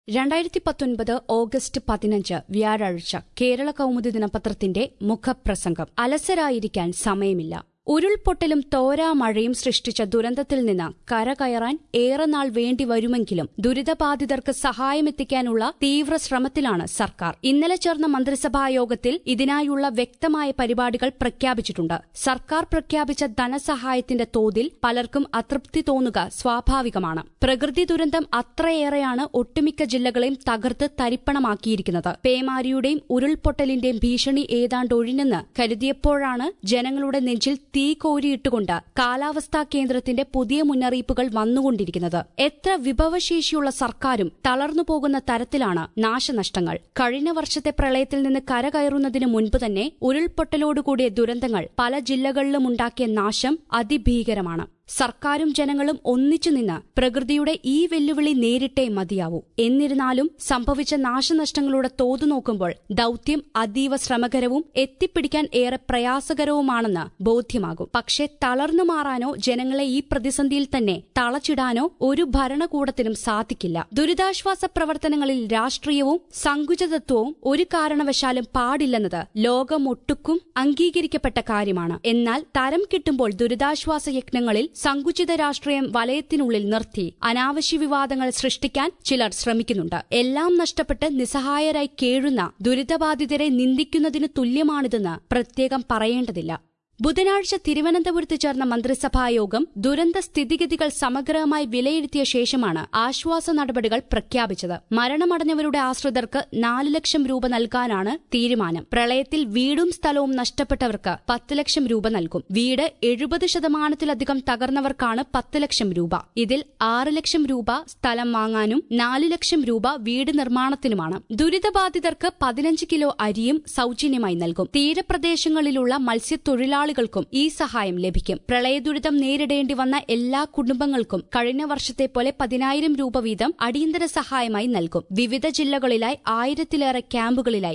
2019 August 15 വ്യാഴാഴ്ച കേരള കൗമുദി ദിനപത്രത്തിന്റെ മുഖപ്രസംഗം. അലസരായിരിക്കാൻ സമയമില്ല. ഉരുൾപൊട്ടലും തോരാ മഴയും സൃഷ്ടിച്ച ദുരന്തത്തിൽ നിന്ന് കരകയറാൻ ഏറെ നാൾ വേണ്ടിവരുമെങ്കിലും ദുരിതബാധിതർക്ക് സഹായമെത്തിക്കാനുള്ള തീവ്ര ശ്രമത്തിലാണ് സർക്കാർ. ഇന്നലെ ചേർന്ന മന്ത്രിസഭാ യോഗത്തിൽ ഇതിനായുള്ള വ്യക്തമായ പരിപാടികൾ പ്രഖ്യാപിച്ചിട്ടുണ്ട്. സർക്കാർ പ്രഖ്യാപിച്ച ധനസഹായത്തിന്റെ തോതിൽ പലർക്കും അതൃപ്തി തോന്നുക സ്വാഭാവികമാണ്. പ്രകൃതി ദുരന്തം അത്രയേറെയാണ് ഒട്ടുമിക്ക ജില്ലകളെയും തകർത്ത് തരിപ്പണമാക്കിയിരിക്കുന്നത്. പേമാരിയുടെയും ഉരുൾപൊട്ടലിന്റെയും ഭീഷണി ഏതാണ്ട് ഒഴിഞ്ഞെന്ന് കരുതിയപ്പോഴാണ് ജനങ്ങളുടെ നെഞ്ചിൽ തീ കോരിയിട്ടുകൊണ്ട് കാലാവസ്ഥാ കേന്ദ്രത്തിന്റെ പുതിയ മുന്നറിയിപ്പുകൾ വന്നുകൊണ്ടിരിക്കുന്നത്. എത്ര വിഭവശേഷിയുള്ള സർക്കാരും തളർന്നുപോകുന്ന തരത്തിലാണ് നാശനഷ്ടങ്ങൾ. കഴിഞ്ഞ വർഷത്തെ പ്രളയത്തിൽ നിന്ന് കരകയറുന്നതിന് മുൻപ് തന്നെ ഉരുൾപൊട്ടലോടുകൂടിയ ദുരന്തങ്ങൾ പല ജില്ലകളിലുമുണ്ടാക്കിയ നാശം അതിഭീകരമാണ്. സർക്കാരും ജനങ്ങളും ഒന്നിച്ചുനിന്ന് പ്രകൃതിയുടെ ഈ വെല്ലുവിളി നേരിട്ടേ മതിയാവൂ. എന്നിരുന്നാലും സംഭവിച്ച നാശനഷ്ടങ്ങളുടെ തോത് നോക്കുമ്പോൾ ദൌത്യം അതീവ ശ്രമകരവും എത്തിപ്പിടിക്കാൻ ഏറെ പ്രയാസകരവുമാണെന്ന് ബോധ്യമാകും. പക്ഷേ തളർന്നു മാറാനോ ജനങ്ങളെ ഈ പ്രതിസന്ധിയിൽ തന്നെ തളച്ചിടാനോ ഒരു ഭരണകൂടത്തിനും സാധിക്കില്ല. ദുരിതാശ്വാസ പ്രവർത്തനങ്ങളിൽ രാഷ്ട്രീയവും സങ്കുചിതത്വവും ഒരു കാരണവശാലും പാടില്ലെന്നത് ലോകമൊട്ടുക്കും അംഗീകരിക്കപ്പെട്ട കാര്യമാണ്. എന്നാൽ തരം കിട്ടുമ്പോൾ ദുരിതാശ്വാസ യജ്ഞങ്ങളിൽ സങ്കുചിത രാഷ്ട്രീയം വലയത്തിനുള്ളിൽ നിർത്തി അനാവശ്യ വിവാദങ്ങൾ സൃഷ്ടിക്കാൻ ചിലർ ശ്രമിക്കുന്നുണ്ട്. എല്ലാം നഷ്ടപ്പെട്ട് നിസ്സഹായരായി കേഴുന്ന ദുരിതബാധിതരെ നിന്ദിക്കുന്നതിന് തുല്യമാണിതെന്ന് പ്രത്യേകം പറയേണ്ടതില്ല. ബുധനാഴ്ച തിരുവനന്തപുരത്ത് ചേർന്ന മന്ത്രിസഭായോഗം ദുരന്ത സ്ഥിതിഗതികൾ സമഗ്രമായി വിലയിരുത്തിയ ശേഷമാണ് ആശ്വാസ നടപടികൾ പ്രഖ്യാപിച്ചത്. മരണമടഞ്ഞവരുടെ ആശ്രിതർക്ക് 4 ലക്ഷം രൂപ നൽകാനാണ് തീരുമാനം. പ്രളയത്തിൽ വീടും സ്ഥലവും നഷ്ടപ്പെട്ടവർക്ക് 10 ലക്ഷം രൂപ നൽകും. വീട് 70% തകർന്നവർക്കാണ് 10 ലക്ഷം രൂപ. ഇതിൽ 6 ലക്ഷം രൂപ സ്ഥലം വാങ്ങാനും 4 ലക്ഷം രൂപ വീട് നിർമ്മാണത്തിനുമാണ്. ദുരിതബാധിതർക്ക് 15 കിലോ അരിയും സൌജന്യമായി നൽകും. തീരപ്രദേശങ്ങളിലുള്ള മത്സ്യത്തൊഴിലാളികൾക്കും ഈ സഹായം ലഭിക്കും. പ്രളയദുരിതം നേരിടേണ്ടി വന്ന എല്ലാ കുടുംബങ്ങൾക്കും കഴിഞ്ഞ വർഷത്തെ പോലെ 10,000 രൂപ വീതം അടിയന്തര സഹായമായി നൽകും. വിവിധ ജില്ലകളിലായി 1000-ലേറെ ക്യാമ്പുകളിലായി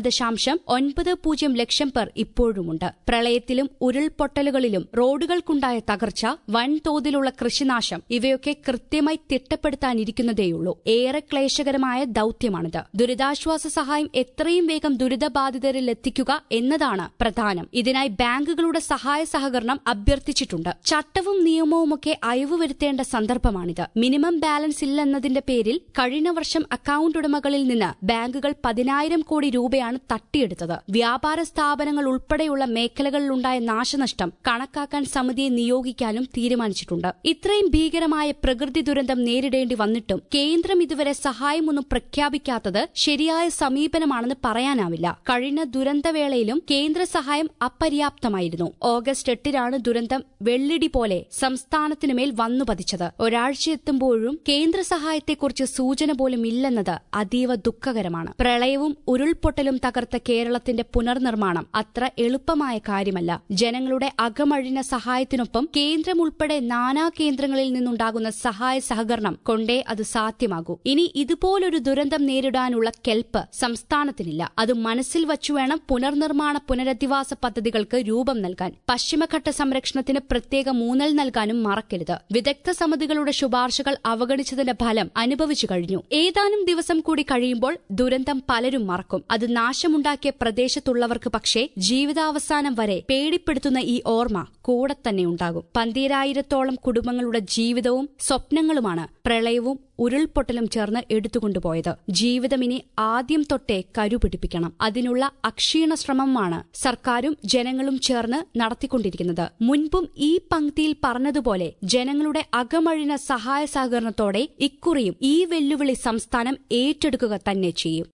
1.90 ലക്ഷം പേർ ഇപ്പോഴുമുണ്ട്. പ്രളയത്തിലും ഉരുൾപൊട്ടലുകളിലും റോഡുകൾക്കുണ്ടായ തകർച്ച, വൻതോതിലുള്ള കൃഷിനാശം ഇവയൊക്കെ കൃത്യമായി തിട്ടപ്പെടുത്താനിരിക്കുന്നതേയുള്ളൂ. ഏറെ ക്ലേശകരമായ ദൌത്യമാണിത്. ദുരിതാശ്വാസ സഹായം എത്രയും വേഗം ദുരിതബാധിതരിൽ എത്തിക്കുക എന്നതാണ് പ്രധാനം. ഇതിനായി ബാങ്കുകളുടെ സഹായ സഹകരണം അഭ്യർത്ഥിച്ചിട്ടുണ്ട്. ചട്ടവും നിയമവുമൊക്കെ അയവ് വരുത്തേണ്ട സന്ദർഭമാണിത്. മിനിമം ബാലൻസ് ഇല്ലെന്നതിന്റെ പേരിൽ കഴിഞ്ഞ വർഷം അക്കൌണ്ട് ഉടമകളിൽ നിന്ന് ബാങ്കുകൾ 10,000 കോടി രൂപയാണ് തട്ടിയെടുത്തത്. വ്യാപാര സ്ഥാപനങ്ങൾ ഉൾപ്പെടെയുള്ള മേഖലകളിലുണ്ടായ നാശനഷ്ടം കണക്കാക്കാൻ സമിതിയെ നിയോഗിക്കാനും തീരുമാനിച്ചിട്ടുണ്ട്. ഇത്രയും ഭീകരമായ പ്രകൃതി ദുരന്തം നേരിടേണ്ടി വന്നിട്ടും കേന്ദ്രം ഇതുവരെ സഹായമൊന്നും പ്രഖ്യാപിക്കാത്തത് ശരിയായ സമീപനമാണെന്ന് പറയാനാവില്ല. കഴിഞ്ഞ ദുരന്തവേളയിലും കേന്ദ്ര സഹായം അപര്യാപ്തമായിരുന്നു. ഓഗസ്റ്റ് 8 ദുരന്തം വെള്ളിടി പോലെ സംസ്ഥാനത്തിനുമേൽ വന്നുപതിച്ചത്. ഒരാഴ്ചയെത്തുമ്പോഴും കേന്ദ്ര സഹായത്തെക്കുറിച്ച് സൂചന പോലും ഇല്ലെന്നത് അതീവ ദുഃഖകരമാണ്. പ്രളയവും ഉരുൾപൊട്ടലും തകർത്ത കേരളത്തിന്റെ പുനർനിർമ്മാണം അത്ര എളുപ്പമായ കാര്യമല്ല. ജനങ്ങളുടെ അകമഴിഞ്ഞ സഹായത്തിനൊപ്പം കേന്ദ്രം ഉൾപ്പെടെ നാനാ കേന്ദ്രങ്ങളിൽ നിന്നുണ്ടാകുന്ന സഹായ സഹകരണം കൊണ്ടേ അത് സാധ്യമാകൂ. ഇനി ഇതുപോലൊരു ദുരന്തം നേരിടാനുള്ള കെൽപ്പ് സംസ്ഥാനത്തിനില്ല. അത് മനസ്സിൽ വച്ചുവേണം പുനർനിർമ്മാണ പുനരധിവാസ പദ്ധതികൾക്ക് രൂപം നൽകാൻ. പശ്ചിമഘട്ട സംരക്ഷണത്തിന് പ്രത്യേക ഊന്നൽ നൽകാനും മറക്കരുത്. വിദഗ്ധ സമിതികളുടെ ശുപാർശകൾ അവഗണിച്ചതിന്റെ ഫലം അനുഭവിച്ചു കഴിഞ്ഞു. ഏതാനും ദിവസം കൂടി കഴിയുമ്പോൾ ദുരന്തം പലരും മറക്കും. അത് നാശമുണ്ടാക്കിയ പ്രദേശത്തുള്ളവർക്ക് പക്ഷേ ജീവിതാവസാനം വരെ പേടിപ്പെടുത്തുന്ന ഈ ഓർമ്മ കൂടെ തന്നെ ഉണ്ടാകും. 12,000-ഓളം കുടുംബങ്ങളുടെ ജീവിതവും സ്വപ്നങ്ങളുമാണ് പ്രളയവും ഉരുൾപൊട്ടലും ചേർന്ന് എടുത്തുകൊണ്ടുപോയത്. ജീവിതം ഇനി ആദ്യം തൊട്ടേ കരുപിടിപ്പിക്കണം. അതിനുള്ള അക്ഷീണ ശ്രമമാണ് സർക്കാരും ജനങ്ങളും ചേർന്ന് നടത്തിക്കൊണ്ടിരിക്കുന്നത്. മുൻപും ഈ പങ്ക്തിയിൽ പറഞ്ഞതുപോലെ ജനങ്ങളുടെ അകമഴിഞ്ഞ സഹായ സഹകരണത്തോടെ ഇക്കുറിയും ഈ വെല്ലുവിളി സംസ്ഥാനം ഏറ്റെടുക്കുക തന്നെ ചെയ്യും.